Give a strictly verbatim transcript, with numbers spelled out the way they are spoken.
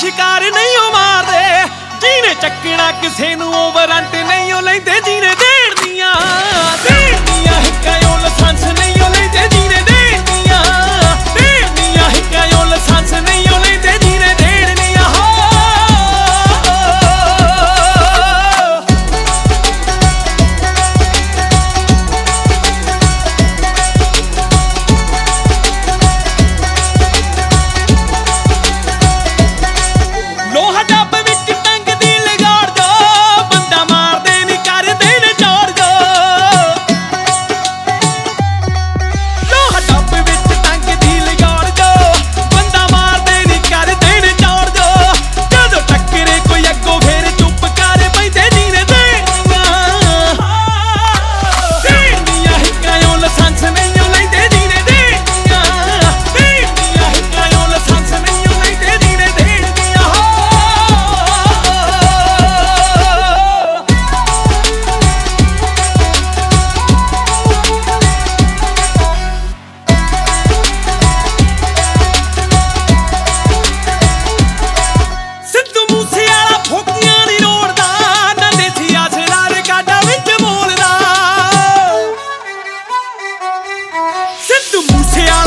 शिकार नहीं ओ मारदे जीने चक्कना किसे नू ओ वारंट नहीं ओ लैंदे जीने देण दियां देण दियां हिक्कां ओ लाइसेंस नहीं ओ लैंदे जीने देण दियां देण दियां हिक्कां ओ लाइसेंस नहीं ओ लैंदे जीने देण दियां हो लोहा डब विच टंग दी लगाड़ दो बंदा मार दे नी कर देने जोड़ दो लोहा डब विच टंग दी लगाड़ दो बंदा मार दे नी कर देने जोड़ दो जदों टक्करे कोई अग्गों फिर चुप कर पैंदे जीने देणियां देणियां हिक्कां ओ लाइसेंस नहीं ओ लैंदे जीने देणियां देणियां हिक्कां ओ लाइसेंस नहीं ओ लैंदे जीने देणियां हो सिद्धू मूसेवाला फोकियां नी रोड़दा ना देसी असरार काडा विच बोलदा सिद्धू मूसेवाला